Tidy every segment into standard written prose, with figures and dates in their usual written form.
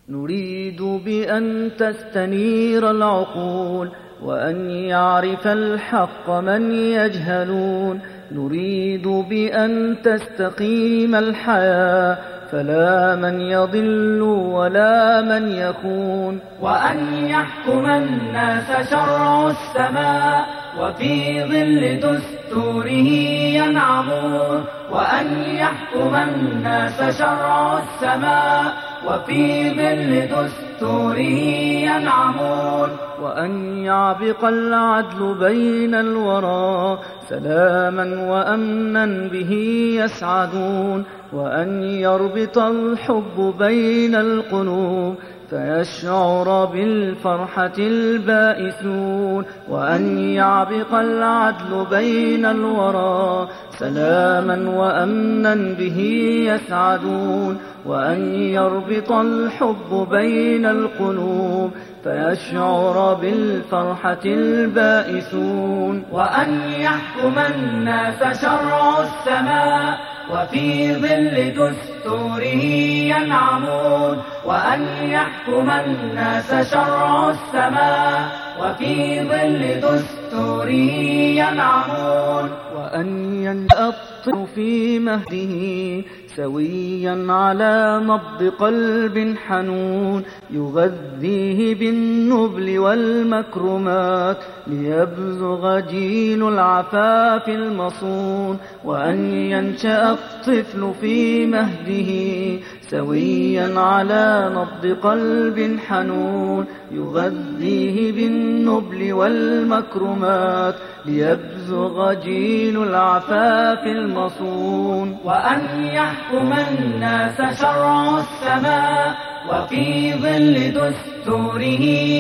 نريد بأن تستنير العقول وأن يعرف الحق من يجهلون. نريد بأن تستقيم الحياة فلا من يضل ولا من يخون. وأن يحكم الناس شرع السماء وفي ظل دستوره ينعمون. وأن يحكم الناس شرع السماء وفي ظل دستوره ينعمون. وأن يعبق العدل بين الورى سلاما وأمنا به يسعدون. وأن يربط الحب بين القلوب فيشعر بالفرحة البائسون. وأن يعبق العدل بين الورى سلاما وأمنا به يسعدون. وأن يربط الحب بين القلوب فيشعر بالفرحة البائسون. وأن يحكم الناس شرع السماء وفي ظل دستوره ينعمون. وأن يحكم الناس شرع السماء وفي ظل دستوره ينعمون. وأن ينأطر في مهده سويا على نبض قلب حنون يغذيه بالنبل والمكرمات ليبزغ جيل العفاف المصون. وأن ينشأ الطفل في مهده سويا على نبض قلب حنون يغذيه بالنبل والمكرمات ليبزغ جيل العفاف المصون. وأن يحكم الناس شرع السماء وفي ظل دستوره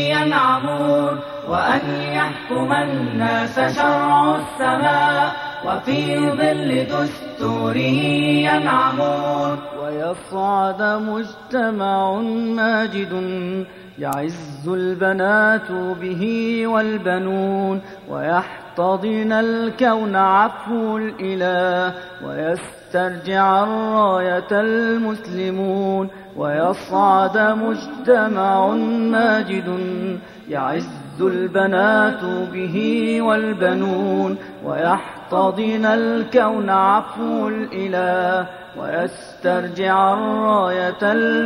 ينعمون. وأن يحكم الناس شرع السماء وفي ظل دستوره ينعمون. ويصعد مجتمع ماجد يعز البنات به والبنون ويحتضن الكون عفو الإله ويسترجع الراية المسلمون. ويصعد مجتمع ماجد يعز البنات به والبنون ويحتضن الكون عفو الإله ويسترجع الراية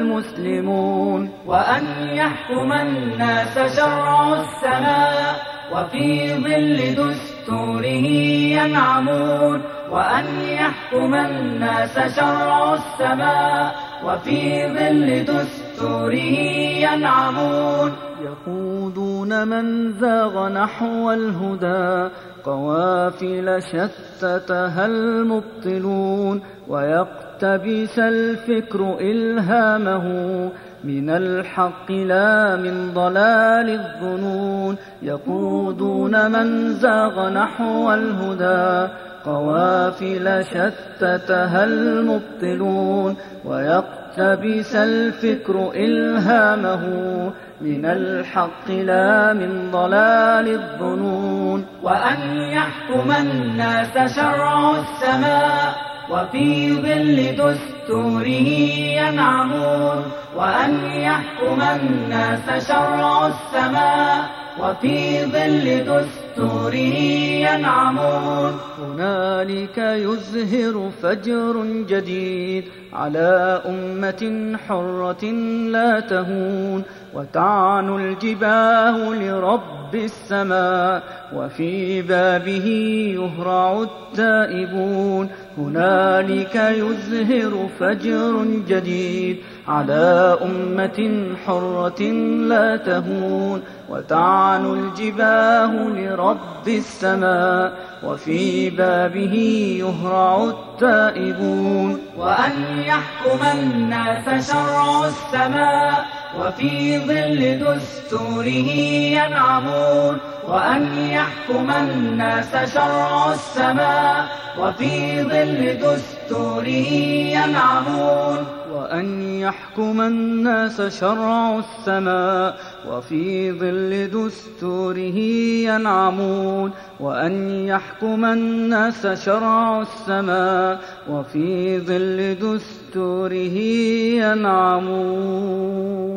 المسلمون. وأن يحكم الناس شرع السماء وفي ظل دستوره ينعمون. وأن يحكم الناس شرع السماء وفي ظل دستوره ينعمون. يقودون من زاغ نحو الهدى قوافل شتتها المبطلون ويقتبس الفكر إلهامه من الحق لا من ضلال الظنون. يقودون من زاغ نحو الهدى قوافل شتتها المبطلون ويقتبس الفكر إلهامه من الحق لا من ضلال الظنون. وأن يحكم الناس شرع السماء وفي ظل دستوره ينعمون. وأن يحكم الناس شرع السماء وفي ظل دستوره ينعمون. هنالك يزهر فجر جديد على أمة حرة لا تهون وتعنو الجباه لرب السماء وفي بابه يهرع التائبون. هنالك يزهر فجر جديد على أمة حرة لا تهون وتعنو الجباه لرب السماء وفي بابه يهرع التائبون. وأن يحكم الناس شرع السماء وفي ظل دستوره ينعمون. وأن يحكم الناس شرع السماء وفي ظل دستوره ينعمون. وأن يحكم الناس شرع السماء وفي ظل دستوره ينعمون. وأن يحكم الناس شرع السماء وفي ظل دستوره ينعمون.